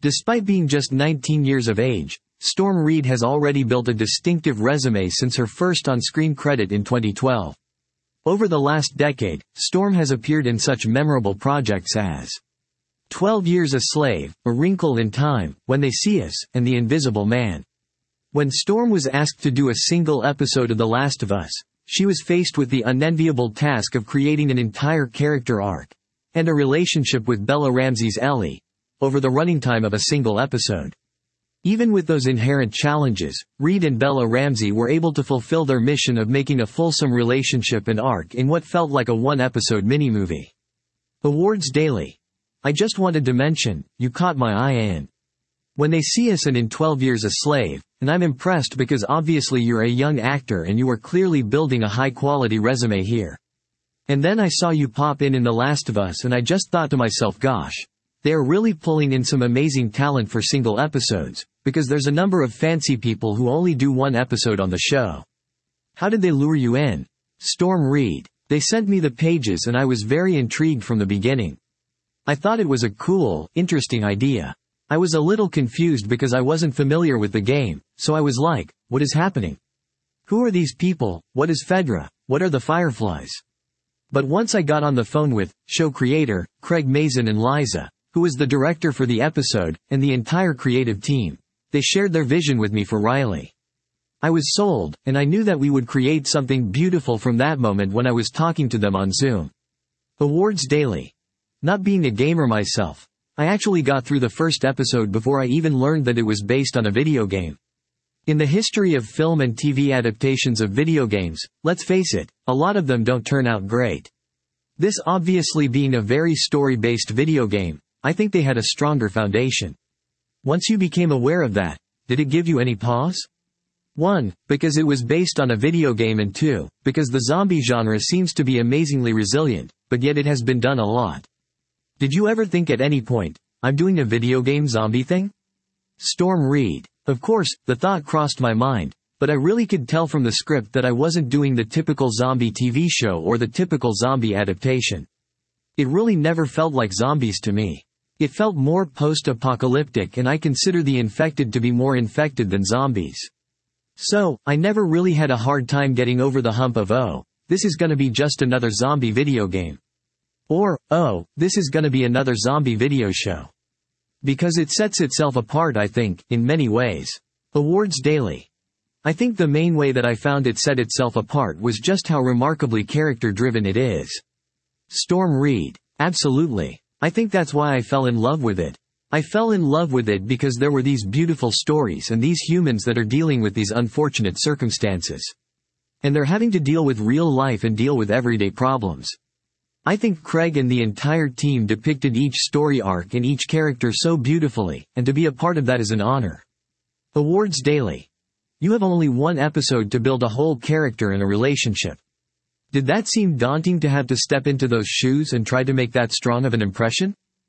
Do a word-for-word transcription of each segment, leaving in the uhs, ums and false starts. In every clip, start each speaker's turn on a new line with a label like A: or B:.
A: Despite being just nineteen years of age, Storm Reid has already built a distinctive resume since her first on-screen credit in twenty twelve. Over the last decade, Storm has appeared in such memorable projects as twelve Years a Slave, A Wrinkle in Time, When They See Us, and The Invisible Man. When Storm was asked to do a single episode of The Last of Us, she was faced with the unenviable task of creating an entire character arc and a relationship with Bella Ramsey's Ellie over the running time of a single episode. Even with those inherent challenges, Reid and Bella Ramsey were able to fulfill their mission of making a fulsome relationship and arc in what felt like a one-episode mini-movie. Awards Daily. I just wanted to mention, you caught my eye in When They See Us and in twelve Years a Slave, and I'm impressed because obviously you're a young actor and you are clearly building a high-quality resume here. And then I saw you pop in in The Last of Us and I just thought to myself, gosh, they are really pulling in some amazing talent for single episodes, because there's a number of fancy people who only do one episode on the show. How did they lure you in? Storm Reid. They sent me the pages and I was very intrigued from the beginning. I thought it was a cool, interesting idea. I was a little confused because I wasn't familiar with the game, so I was like, what is happening? Who are these people? What is Fedra? What are the Fireflies? But once I got on the phone with show creator Craig Mazin and Liza, who was the director for the episode, and the entire creative team, they shared their vision with me for Riley. I was sold, and I knew that we would create something beautiful from that moment when I was talking to them on Zoom. Awards Daily. Not being a gamer myself, I actually got through the first episode before I even learned that it was based on a video game. In the history of film and T V adaptations of video games, let's face it, a lot of them don't turn out great. This obviously being a very story-based video game, I think they had a stronger foundation. Once you became aware of that, did it give you any pause? one. Because it was based on a video game, and two. Because the zombie genre seems to be amazingly resilient, but yet it has been done a lot. Did you ever think at any point, I'm doing a video game zombie thing? Storm Reid. Of course, the thought crossed my mind, but I really could tell from the script that I wasn't doing the typical zombie T V show or the typical zombie adaptation. It really never felt like zombies to me. It felt more post-apocalyptic, and I consider the infected to be more infected than zombies. So, I never really had a hard time getting over the hump of, oh, this is gonna be just another zombie video game. Or, oh, this is gonna be another zombie video show. Because it sets itself apart, I think, in many ways. Awards Daily. I think the main way that I found it set itself apart was just how remarkably character-driven it is. Storm Reid. Absolutely. I think that's why I fell in love with it. I fell in love with it because there were these beautiful stories and these humans that are dealing with these unfortunate circumstances. And they're having to deal with real life and deal with everyday problems. I think Craig and the entire team depicted each story arc and each character so beautifully, and to be a part of that is an honor. Awards Daily. You have only one episode to build a whole character and a relationship. Did that seem daunting to have to step into those shoes and try to make that strong of an impression?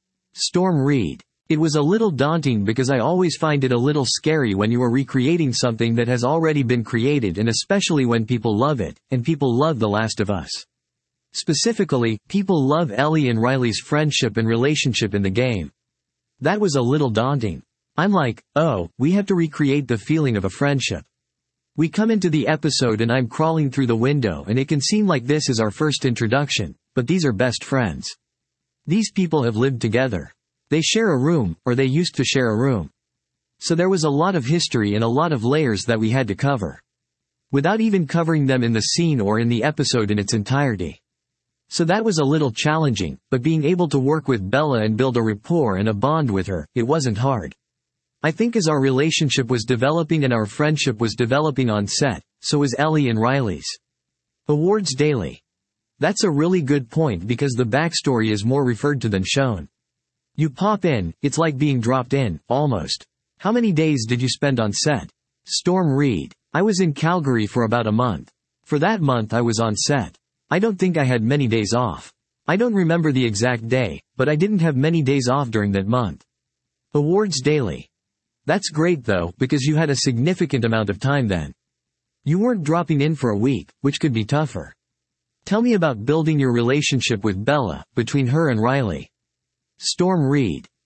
A: Storm Reid. It was a little daunting because I always find it a little scary when you are recreating something that has already been created, and especially when people love it, and people love The Last of Us. Specifically, people love Ellie and Riley's friendship and relationship in the game. That was a little daunting. I'm like, oh, we have to recreate the feeling of a friendship. We come into the episode and I'm crawling through the window and it can seem like this is our first introduction, but these are best friends. These people have lived together. They share a room, or they used to share a room. So there was a lot of history and a lot of layers that we had to cover, without even covering them in the scene or in the episode in its entirety. So that was a little challenging, but being able to work with Bella and build a rapport and a bond with her, it wasn't hard. I think as our relationship was developing and our friendship was developing on set, so was Ellie and Riley's. Awards Daily. That's a really good point because the backstory is more referred to than shown. You pop in, it's like being dropped in, almost. How many days did you spend on set? Storm Reid. I was in Calgary for about a month. For that month I was on set. I don't think I had many days off. I don't remember the exact day, but I didn't have many days off during that month. Awards Daily. That's great though, because you had a significant amount of time then. You weren't dropping in for a week, which could be tougher. Tell me about building your relationship with Bella, between her and Riley. Storm Reid. Yeah,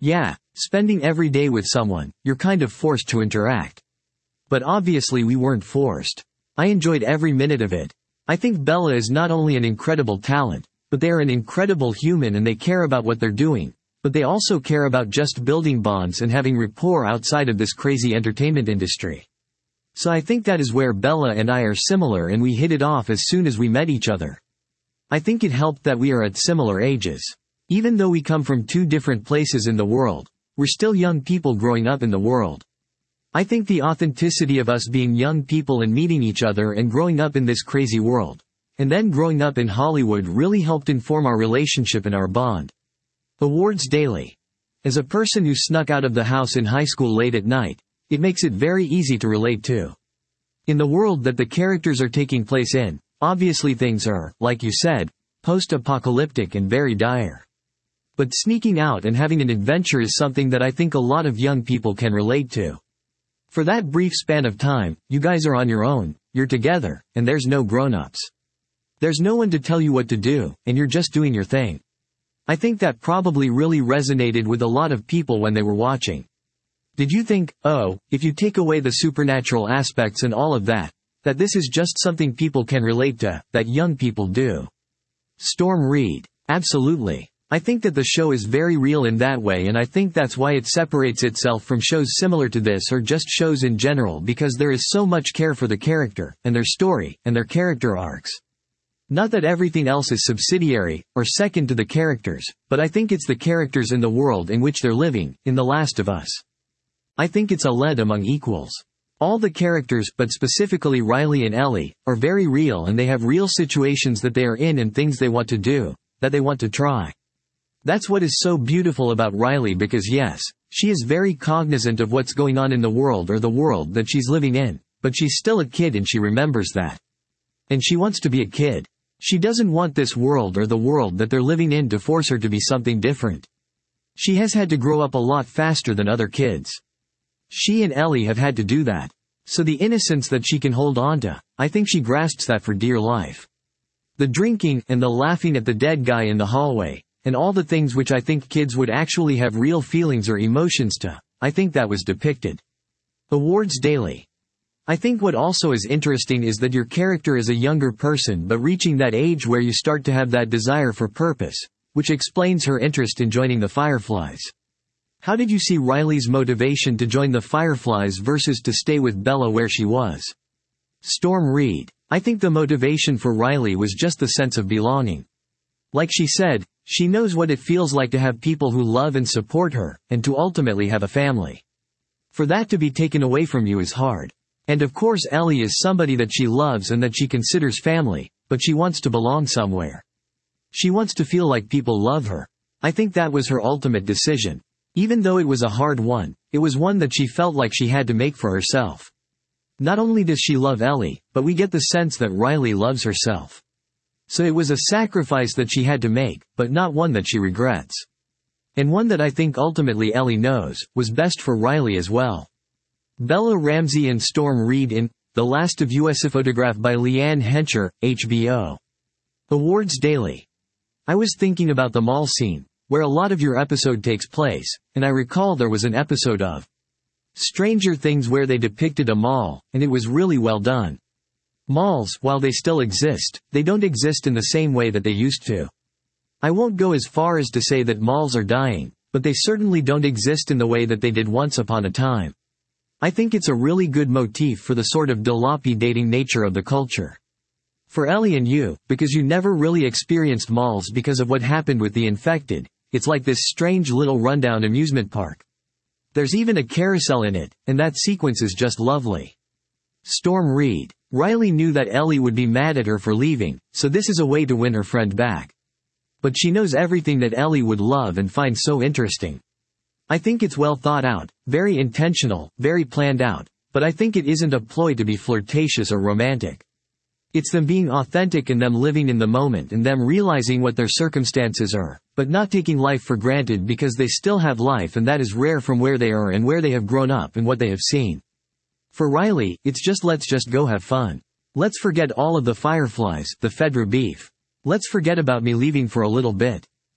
A: Spending every day with someone, you're kind of forced to interact. But obviously we weren't forced. I enjoyed every minute of it. I think Bella is not only an incredible talent, but they are an incredible human and they care about what they're doing, but they also care about just building bonds and having rapport outside of this crazy entertainment industry. So I think that is where Bella and I are similar and we hit it off as soon as we met each other. I think it helped that we are at similar ages. Even though we come from two different places in the world, we're still young people growing up in the world. I think the authenticity of us being young people and meeting each other and growing up in this crazy world, and then growing up in Hollywood really helped inform our relationship and our bond. Awards Daily. As a person who snuck out of the house in high school late at night, it makes it very easy to relate to. In the world that the characters are taking place in, obviously things are, like you said, post-apocalyptic and very dire. But sneaking out and having an adventure is something that I think a lot of young people can relate to. For that brief span of time, you guys are on your own, you're together, and there's no grown-ups. There's no one to tell you what to do, and you're just doing your thing. I think that probably really resonated with a lot of people when they were watching. Did you think, oh, if you take away the supernatural aspects and all of that, that this is just something people can relate to, that young people do? Storm Reed. Absolutely. I think that the show is very real in that way, and I think that's why it separates itself from shows similar to this or just shows in general, because there is so much care for the character, and their story, and their character arcs. Not that everything else is subsidiary, or second to the characters, but I think it's the characters in the world in which they're living, in The Last of Us. I think it's a lead among equals. All the characters, but specifically Riley and Ellie, are very real and they have real situations that they are in and things they want to do, that they want to try. That's what is so beautiful about Riley, because yes, she is very cognizant of what's going on in the world or the world that she's living in, but she's still a kid and she remembers that. And she wants to be a kid. She doesn't want this world or the world that they're living in to force her to be something different. She has had to grow up a lot faster than other kids. She and Ellie have had to do that. So the innocence that she can hold on to, I think she grasps that for dear life. The drinking, and the laughing at the dead guy in the hallway, and all the things which I think kids would actually have real feelings or emotions to, I think that was depicted. Awards Daily. I think what also is interesting is that your character is a younger person but reaching that age where you start to have that desire for purpose, which explains her interest in joining the Fireflies. How did you see Riley's motivation to join the Fireflies versus to stay with Bella where she was? Storm Reed. I think the motivation for Riley was just the sense of belonging. Like she said, she knows what it feels like to have people who love and support her, and to ultimately have a family. For that to be taken away from you is hard. And of course Ellie is somebody that she loves and that she considers family, but she wants to belong somewhere. She wants to feel like people love her. I think that was her ultimate decision. Even though it was a hard one, it was one that she felt like she had to make for herself. Not only does she love Ellie, but we get the sense that Riley loves herself. So it was a sacrifice that she had to make, but not one that she regrets. And one that I think ultimately Ellie knows, was best for Riley as well. Bella Ramsey and Storm Reed in The Last of Us, photograph by Leanne Hencher, H B O. Awards Daily. I was thinking about the mall scene, where a lot of your episode takes place, and I recall there was an episode of Stranger Things where they depicted a mall, and it was really well done. Malls, while they still exist, they don't exist in the same way that they used to. I won't go as far as to say that malls are dying, but they certainly don't exist in the way that they did once upon a time. I think it's a really good motif for the sort of dilapidating nature of the culture. For Ellie and you, because you never really experienced malls because of what happened with the infected, it's like this strange little rundown amusement park. There's even a carousel in it, and that sequence is just lovely. Storm Reed. Riley knew that Ellie would be mad at her for leaving, so this is a way to win her friend back. But she knows everything that Ellie would love and find so interesting. I think it's well thought out, very intentional, very planned out, but I think it isn't a ploy to be flirtatious or romantic. It's them being authentic and them living in the moment and them realizing what their circumstances are, but not taking life for granted because they still have life, and that is rare from where they are and where they have grown up and what they have seen. For Riley, it's just let's just go have fun. Let's forget all of the Fireflies, the Fedra beef. Let's forget about me leaving for a little bit.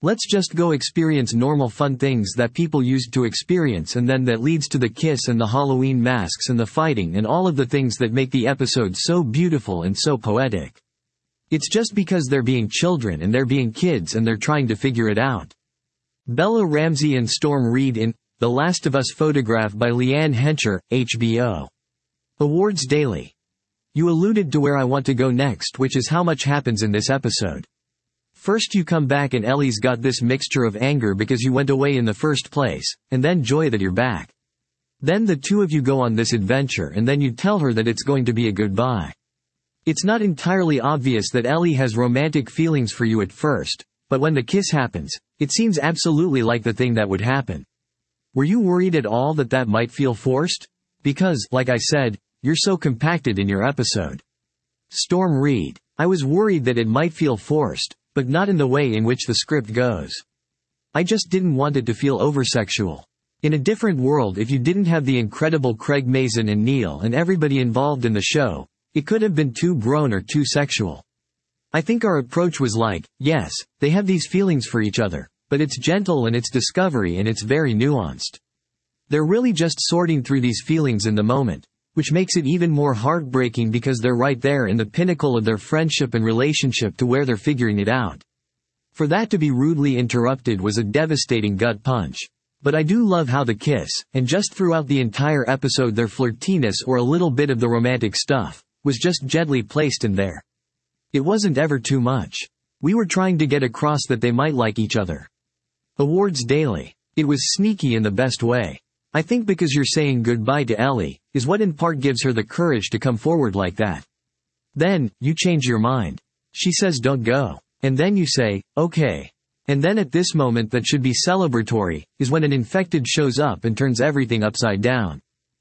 A: Let's just go experience normal fun things that people used to experience, and then that leads to the kiss and the Halloween masks and the fighting and all of the things that make the episode so beautiful and so poetic. It's just because they're being children and they're being kids and they're trying to figure it out. Bella Ramsey and Storm Reid in The Last of Us, photograph by Leanne Hencher, H B O. Awards Daily. You alluded to where I want to go next, which is how much happens in this episode. First you come back and Ellie's got this mixture of anger because you went away in the first place, and then joy that you're back. Then the two of you go on this adventure and then you tell her that it's going to be a goodbye. It's not entirely obvious that Ellie has romantic feelings for you at first, but when the kiss happens, it seems absolutely like the thing that would happen. Were you worried at all that that might feel forced? Because, like I said, you're so compacted in your episode. Storm Reid. I was worried that it might feel forced, but not in the way in which the script goes. I just didn't want it to feel oversexual. In a different world, if you didn't have the incredible Craig Mazin and Neil and everybody involved in the show, it could have been too grown or too sexual. I think our approach was like, yes, they have these feelings for each other, but it's gentle and it's discovery and it's very nuanced. They're really just sorting through these feelings in the moment, which makes it even more heartbreaking because they're right there in the pinnacle of their friendship and relationship to where they're figuring it out. For that to be rudely interrupted was a devastating gut punch. But I do love how the kiss, and just throughout the entire episode their flirtiness or a little bit of the romantic stuff, was just gently placed in there. It wasn't ever too much. We were trying to get across that they might like each other. Awards Daily. It was sneaky in the best way. I think because you're saying goodbye to Ellie, is what in part gives her the courage to come forward like that. Then, you change your mind. She says don't go. And then you say, okay. And then at this moment that should be celebratory, is when an infected shows up and turns everything upside down.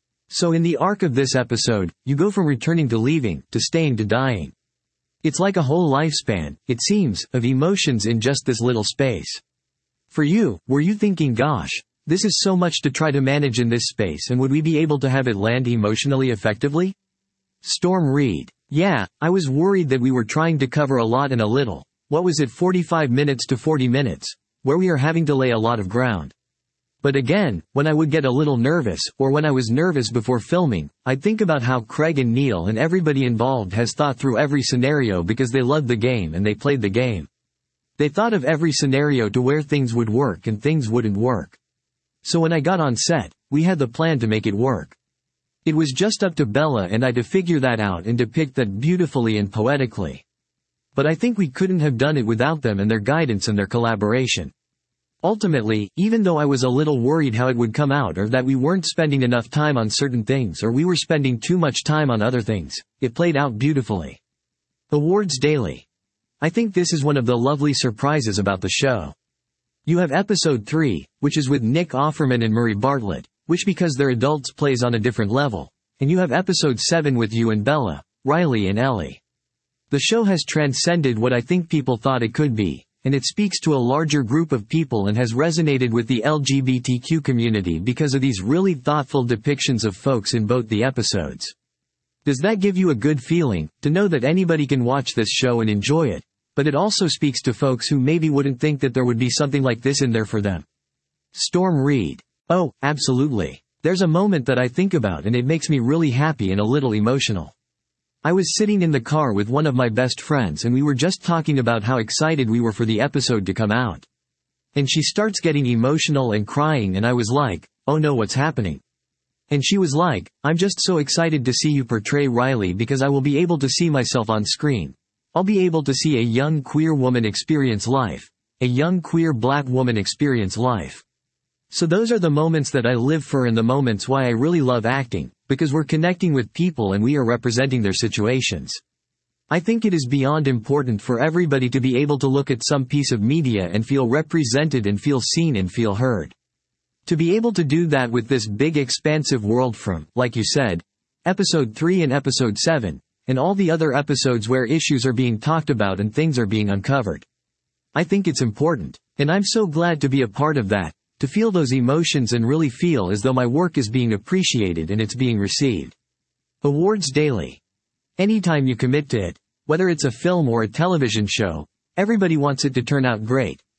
A: So in the arc of this episode, you go from returning to leaving, to staying to dying. It's like a whole lifespan, it seems, of emotions in just this little space. For you, were you thinking, gosh, this is so much to try to manage in this space, and would we be able to have it land emotionally effectively? Storm Reid. Yeah, I was worried that we were trying to cover a lot in a little, what was it, forty-five minutes to forty minutes, where we are having to lay a lot of ground. But again, when I would get a little nervous, or when I was nervous before filming, I'd think about how Craig and Neil and everybody involved has thought through every scenario because they loved the game and they played the game. They thought of every scenario to where things would work and things wouldn't work. So when I got on set, we had the plan to make it work. It was just up to Bella and I to figure that out and depict that beautifully and poetically. But I think we couldn't have done it without them and their guidance and their collaboration. Ultimately, even though I was a little worried how it would come out or that we weren't spending enough time on certain things or we were spending too much time on other things, it played out beautifully. Awards Daily. I think this is one of the lovely surprises about the show. You have episode three, which is with Nick Offerman and Murray Bartlett, which because they're adults plays on a different level, and you have episode seven with you and Bella, Riley and Ellie. The show has transcended what I think people thought it could be, and it speaks to a larger group of people and has resonated with the L G B T Q community because of these really thoughtful depictions of folks in both the episodes. Does that give you a good feeling, to know that anybody can watch this show and enjoy it? But it also speaks to folks who maybe wouldn't think that there would be something like this in there for them. Storm Reid. Oh, absolutely. There's a moment that I think about and it makes me really happy and a little emotional. I was sitting in the car with one of my best friends and we were just talking about how excited we were for the episode to come out. And she starts getting emotional and crying and I was like, oh no, what's happening? And she was like, I'm just so excited to see you portray Riley because I will be able to see myself on screen. I'll be able to see a young queer woman experience life. A young queer black woman experience life. So those are the moments that I live for and the moments why I really love acting, because we're connecting with people and we are representing their situations. I think it is beyond important for everybody to be able to look at some piece of media and feel represented and feel seen and feel heard. To be able to do that with this big expansive world from, like you said, episode three and episode seven, and all the other episodes where issues are being talked about and things are being uncovered. I think it's important, and I'm so glad to be a part of that, to feel those emotions and really feel as though my work is being appreciated and it's being received. Awards Daily. Anytime you commit to it, whether it's a film or a television show, everybody wants it to turn out great,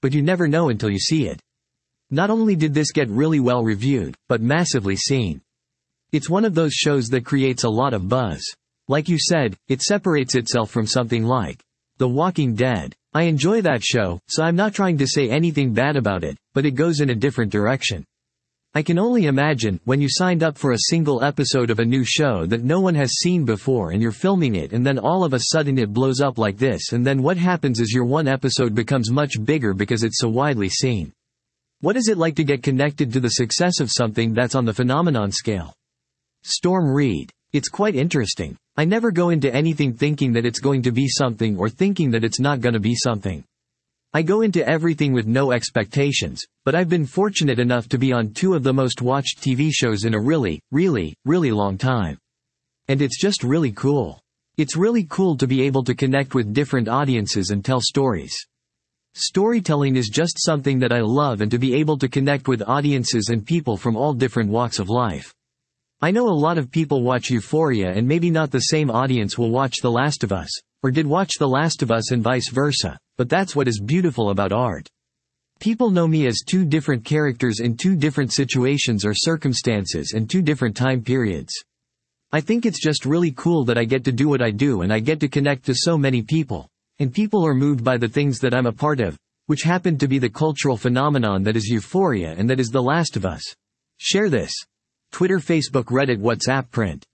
A: but you never know until you see it. Not only did this get really well reviewed, but massively seen. It's one of those shows that creates a lot of buzz. Like you said, it separates itself from something like The Walking Dead. I enjoy that show, so I'm not trying to say anything bad about it, but it goes in a different direction. I can only imagine, when you signed up for a single episode of a new show that no one has seen before and you're filming it and then all of a sudden it blows up like this, and then what happens is your one episode becomes much bigger because it's so widely seen. What is it like to get connected to the success of something that's on the phenomenon scale? Storm Reid. It's quite interesting. I never go into anything thinking that it's going to be something or thinking that it's not gonna be something. I go into everything with no expectations, but I've been fortunate enough to be on two of the most watched T V shows in a really, really, really long time. And it's just really cool. It's really cool to be able to connect with different audiences and tell stories. Storytelling is just something that I love, and to be able to connect with audiences and people from all different walks of life. I know a lot of people watch Euphoria and maybe not the same audience will watch The Last of Us, or did watch The Last of Us and vice versa, but that's what is beautiful about art. People know me as two different characters in two different situations or circumstances and two different time periods. I think it's just really cool that I get to do what I do and I get to connect to so many people, and people are moved by the things that I'm a part of, which happen to be the cultural phenomenon that is Euphoria and that is The Last of Us. Share this. Twitter, Facebook, Reddit, WhatsApp, print.